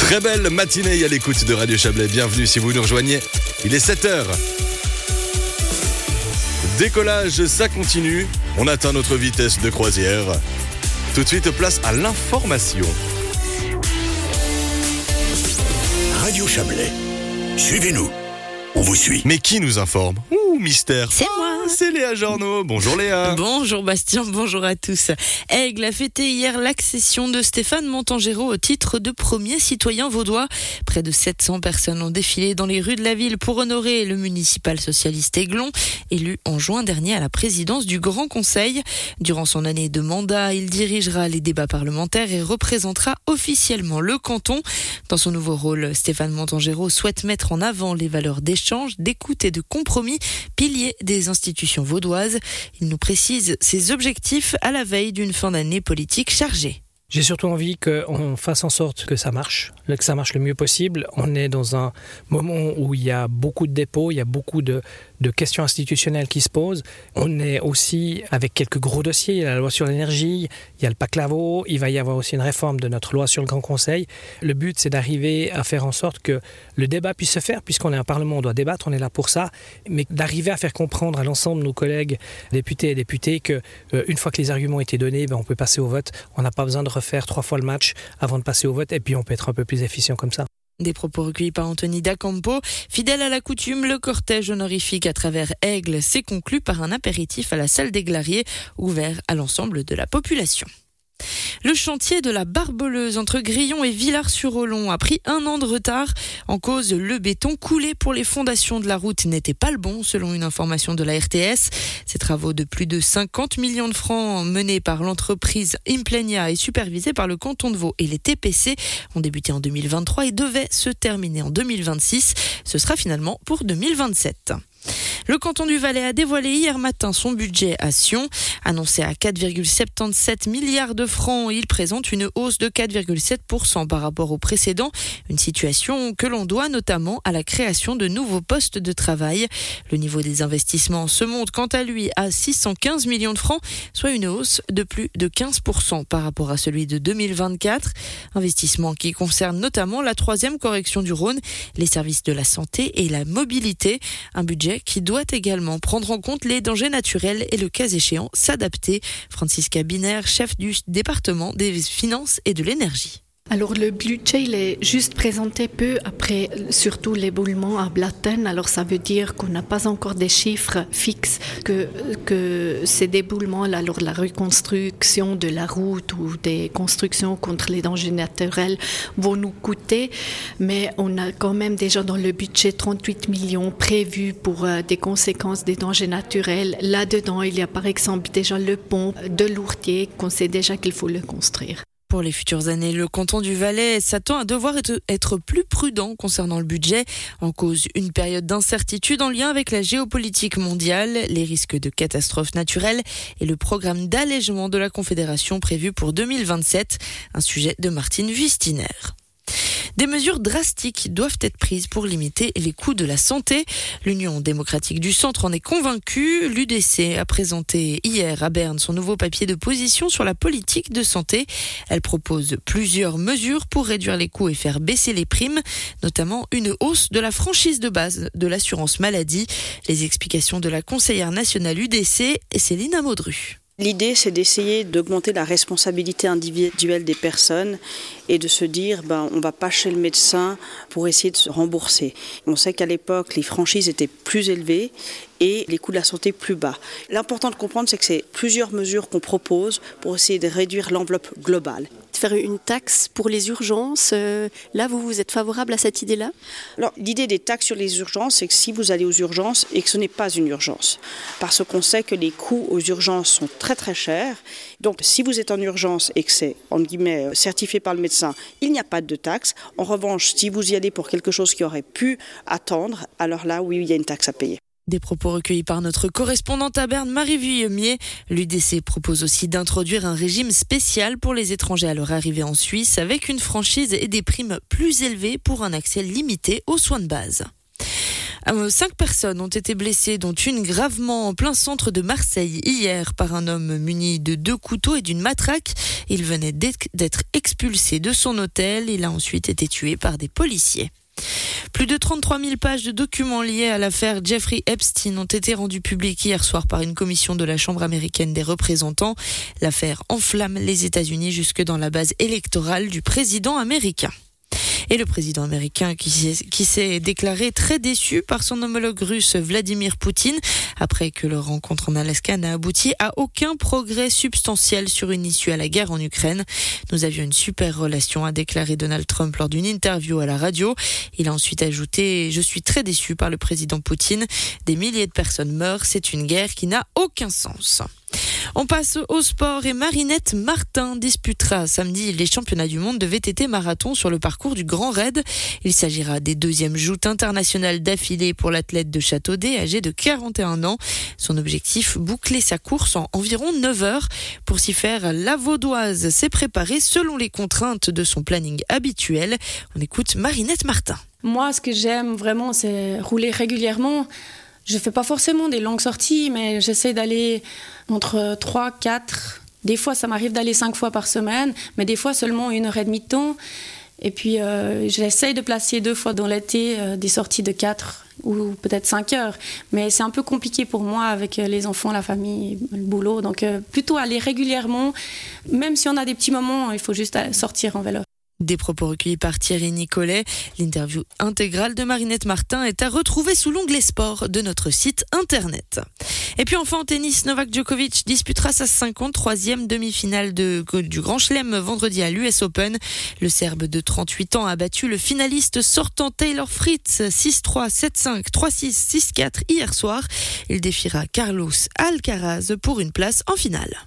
Très belle matinée à l'écoute de Radio Chablais. Bienvenue si vous nous rejoignez. Il est 7h. Décollage, ça continue. On atteint notre vitesse de croisière. Tout de suite, place à l'information. Radio Chablais. Suivez-nous. On vous suit. Mais qui nous informe ? Mystère. C'est moi. C'est Léa Jornaud. Bonjour Léa. Bonjour Bastien, bonjour à tous. Aigle a fêté hier l'accession de Stéphane Montangero au titre de premier citoyen vaudois. Près de 700 personnes ont défilé dans les rues de la ville pour honorer le municipal socialiste Aiglon, élu en juin dernier à la présidence du Grand Conseil. Durant son année de mandat, il dirigera les débats parlementaires et représentera officiellement le canton. Dans son nouveau rôle, Stéphane Montangero souhaite mettre en avant les valeurs d'échange, d'écoute et de compromis, piliers des institutions vaudoises. Il nous précise ses objectifs à la veille d'une fin d'année politique chargée. J'ai surtout envie qu'on fasse en sorte que ça marche le mieux possible. On est dans un moment où il y a beaucoup de dépôts, il y a beaucoup de questions institutionnelles qui se posent. On est aussi avec quelques gros dossiers. Il y a la loi sur l'énergie, il y a le PAC Lavaux, il va y avoir aussi une réforme de notre loi sur le Grand Conseil. Le but, c'est d'arriver à faire en sorte que le débat puisse se faire, puisqu'on est un Parlement, on doit débattre, on est là pour ça, mais d'arriver à faire comprendre à l'ensemble de nos collègues députés et députées qu'une fois que les arguments ont été donnés, on peut passer au vote. On n'a pas besoin de refaire 3 fois le match avant de passer au vote, et puis on peut être un peu plus efficient comme ça. Des propos recueillis par Anthony Dacampo. Fidèle à la coutume, le cortège honorifique à travers Aigle s'est conclu par un apéritif à la salle des Glariers, ouvert à l'ensemble de la population. Le chantier de la Barbeleuse entre Grillon et Villars-sur-Olon a pris 1 an de retard. En cause, le béton coulé pour les fondations de la route n'était pas le bon, selon une information de la RTS. Ces travaux de plus de 50 millions de francs menés par l'entreprise Implenia et supervisés par le canton de Vaud et les TPC ont débuté en 2023 et devaient se terminer en 2026. Ce sera finalement pour 2027. Le canton du Valais a dévoilé hier matin son budget à Sion. Annoncé à 4,77 milliards de francs, il présente une hausse de 4,7% par rapport au précédent. Une situation que l'on doit notamment à la création de nouveaux postes de travail. Le niveau des investissements se monte quant à lui à 615 millions de francs, soit une hausse de plus de 15% par rapport à celui de 2024. Investissement qui concerne notamment la 3e correction du Rhône, les services de la santé et la mobilité. Un budget qui doit également prendre en compte les dangers naturels et le cas échéant s'adapter. Francisca Biner, chef du département des finances et de l'énergie. Alors le budget, il est juste présenté peu après surtout l'éboulement à Blatten. Alors ça veut dire qu'on n'a pas encore des chiffres fixes que ces déboulements, alors la reconstruction de la route ou des constructions contre les dangers naturels vont nous coûter. Mais on a quand même déjà dans le budget 38 millions prévus pour des conséquences des dangers naturels. Là-dedans, il y a par exemple déjà le pont de Lourtier qu'on sait déjà qu'il faut le construire. Pour les futures années, le canton du Valais s'attend à devoir être plus prudent concernant le budget. En cause, une période d'incertitude en lien avec la géopolitique mondiale, les risques de catastrophes naturelles et le programme d'allègement de la Confédération prévu pour 2027. Un sujet de Martine Wüstiner. Des mesures drastiques doivent être prises pour limiter les coûts de la santé. L'Union démocratique du centre en est convaincue. L'UDC a présenté hier à Berne son nouveau papier de position sur la politique de santé. Elle propose plusieurs mesures pour réduire les coûts et faire baisser les primes, notamment une hausse de la franchise de base de l'assurance maladie. Les explications de la conseillère nationale UDC, Céline Amodru. L'idée, c'est d'essayer d'augmenter la responsabilité individuelle des personnes et de se dire, on va pas chez le médecin pour essayer de se rembourser. On sait qu'à l'époque, les franchises étaient plus élevées et les coûts de la santé plus bas. L'important de comprendre, c'est que c'est plusieurs mesures qu'on propose pour essayer de réduire l'enveloppe globale. Faire une taxe pour les urgences, là vous êtes favorable à cette idée-là ? Alors l'idée des taxes sur les urgences, c'est que si vous allez aux urgences et que ce n'est pas une urgence, parce qu'on sait que les coûts aux urgences sont très très chers, donc si vous êtes en urgence et que c'est entre guillemets certifié par le médecin, il n'y a pas de taxe. En revanche, si vous y allez pour quelque chose qui aurait pu attendre, alors là oui, il y a une taxe à payer. Des propos recueillis par notre correspondante à Berne, Marie Vuillemier. L'UDC propose aussi d'introduire un régime spécial pour les étrangers à leur arrivée en Suisse, avec une franchise et des primes plus élevées pour un accès limité aux soins de base. 5 personnes ont été blessées, dont une gravement en plein centre de Marseille hier par un homme muni de 2 couteaux et d'une matraque. Il venait d'être expulsé de son hôtel. Il a ensuite été tué par des policiers. Plus de 33 000 pages de documents liés à l'affaire Jeffrey Epstein ont été rendues publiques hier soir par une commission de la Chambre américaine des représentants. L'affaire enflamme les États-Unis jusque dans la base électorale du président américain. Et le président américain qui s'est déclaré très déçu par son homologue russe Vladimir Poutine après que leur rencontre en Alaska n'a abouti à aucun progrès substantiel sur une issue à la guerre en Ukraine. Nous avions une super relation, a déclaré Donald Trump lors d'une interview à la radio. Il a ensuite ajouté « Je suis très déçu par le président Poutine. Des milliers de personnes meurent. C'est une guerre qui n'a aucun sens. » On passe au sport et Marinette Martin disputera samedi les championnats du monde de VTT marathon sur le parcours du Grand Raid. Il s'agira des 2e joutes internationales d'affilée pour l'athlète de Châteaudet âgé de 41 ans. Son objectif, boucler sa course en environ 9 heures. Pour s'y faire, la Vaudoise s'est préparée selon les contraintes de son planning habituel. On écoute Marinette Martin. Moi, ce que j'aime vraiment, c'est rouler régulièrement. Je fais pas forcément des longues sorties, mais j'essaie d'aller entre 3, 4. Des fois, ça m'arrive d'aller 5 fois par semaine, mais des fois seulement 1h30 de temps. Et puis, j'essaie de placer 2 fois dans l'été des sorties de 4 ou peut-être 5 heures. Mais c'est un peu compliqué pour moi avec les enfants, la famille, le boulot. Donc, plutôt aller régulièrement. Même si on a des petits moments, il faut juste sortir en vélo. Des propos recueillis par Thierry Nicolet. L'interview intégrale de Marinette Martin est à retrouver sous l'onglet sport de notre site internet. Et puis enfin en tennis, Novak Djokovic disputera sa 53e demi-finale du Grand Chelem vendredi à l'US Open. Le Serbe de 38 ans a battu le finaliste sortant Taylor Fritz 6-3, 7-5, 3-6, 6-4 hier soir. Il défiera Carlos Alcaraz pour une place en finale.